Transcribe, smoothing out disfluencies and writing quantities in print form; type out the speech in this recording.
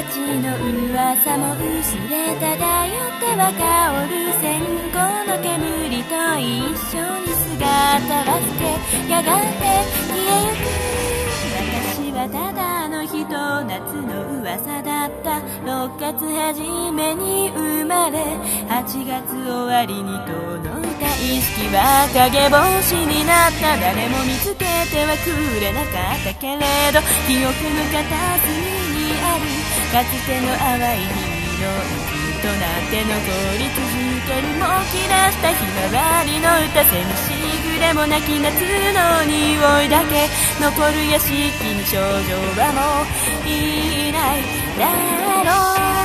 街の噂も薄れ漂っては香る線香の煙と一緒に姿は捨てやがて消えゆく。私はただの人、夏の噂だった。6月初めに生まれ8月終わりに届いた意識は影星になった。誰も見つけてはくれなかったけれど、記憶の片隅にあるかつての淡い日の息となって残り続ける。もう切らしたひまわりの歌、寂しぐれもなき夏の匂いだけ残る屋敷に少女はもういないだろう。